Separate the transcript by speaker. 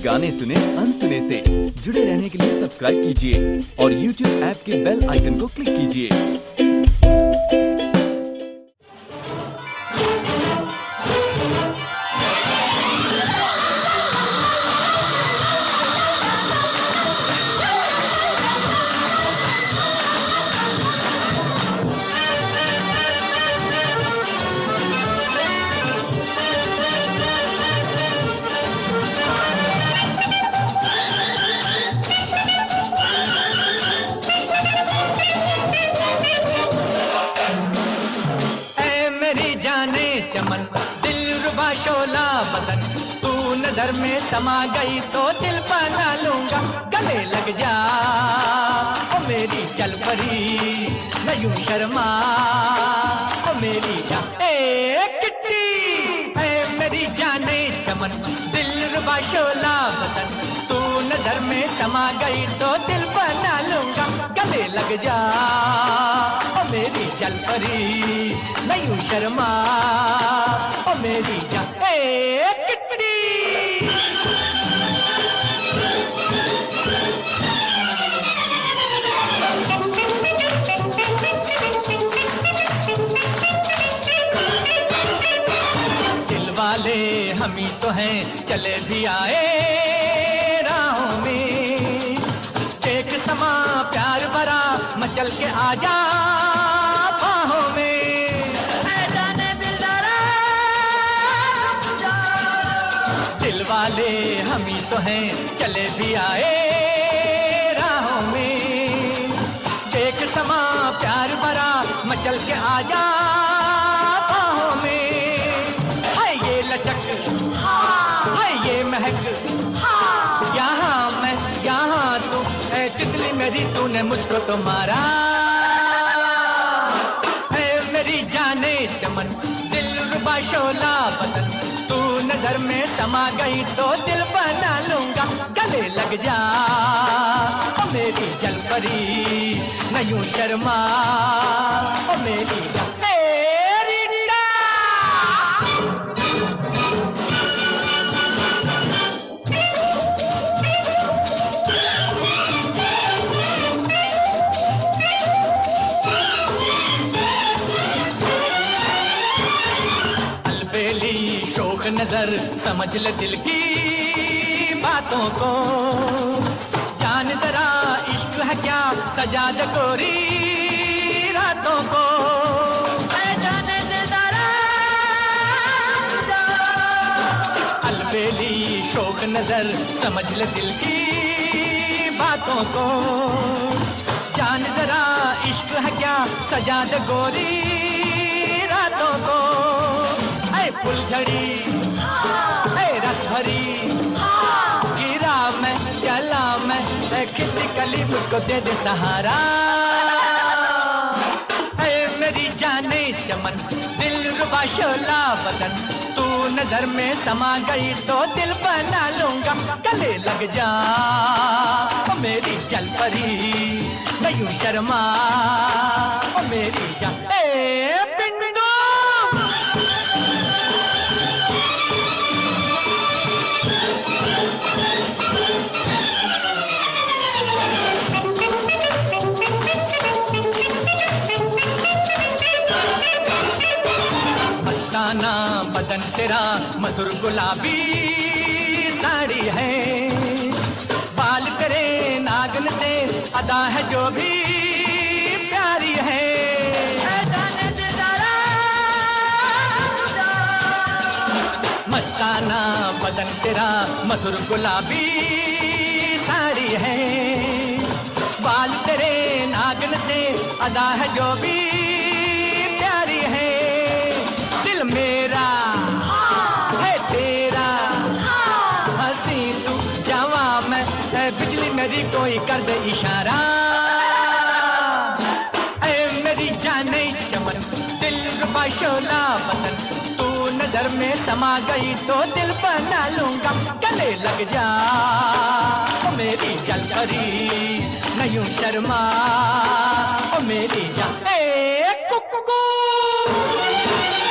Speaker 1: गाने सुने अनसुने से। जुड़े रहने के लिए सब्सक्राइब कीजिए और YouTube ऐप के बेल आइकन को क्लिक कीजिए।
Speaker 2: चमन दिलरुबा शोला बदन, तू नजर में समा गई तो दिल बना लूंगा। गले लग जा ओ मेरी चल परी, न यूं शर्मा ओ मेरी जान। ए किट्टी है मेरी जाने चमन दिलरुबा शोला बदन, तू नजर में समा गई तो दिल बना लूंगा। गले लग जा ओ मेरी चल परी, न यूं शर्मा ओ मेरी जान। ए किटड़ी दिल वाले हम ही तो हैं, चले भी आए राहों में। एक समा प्यार भरा मचल के आजा बाहों में। दिल वाले हम ही तो हैं, चले भी आए राहों में। देख समा प्यार भरा मचल के आजा बाहों में। है ये लचक है ये महक, यहाँ मैं यहाँ तू, ऐ तितली मेरी तूने मुझको तो मारा। है मेरी जाने चमन दिलरुबा शोला बदन, तू नजर में समा गई तो दिल बना लूंगा। गले लग जा ओ मेरी जल परी, न यूं शर्मा ओ मेरी जान। शोक नजर समझ ले दिल की बातों को, जान जरा इश्क है क्या सजा दे गोरी रातों को। अलबेली शोक नजर समझ ले दिल की बातों को, जान जरा इश्क है क्या सजा दे गोरी रातों को। फुलझड़ी रस भरी गिरा मैं चला मैं, खिली कली मुझको दे दे सहारा। है मेरी जाने चमन दिलरुबा शोला बदन, तू नजर में समा गई तो दिल बना लूंगा। गले लग जा ओ मेरी जल परी, न यूं शर्मा ओ मेरी जान। बदन तेरा मधुर गुलाबी साड़ी है, बाल करे नागन से अदा है जो भी प्यारी है। मस्ताना बदन तेरा मधुर गुलाबी साड़ी है, बाल तेरे नागन से अदा है जो भी प्यारी है। दिल मेरा है तेरा, हंसी तू जवा मैं, बिजली मेरी कोई कर दे इशारा। ऐ मेरी जाने चमन दिलरुबा शोला बदन, तू नजर में समा गई तो दिल बना लूंगा। गले लग जा ओ मेरी जल परी, न यूं शर्मा ओ मेरी जान। ए कुकू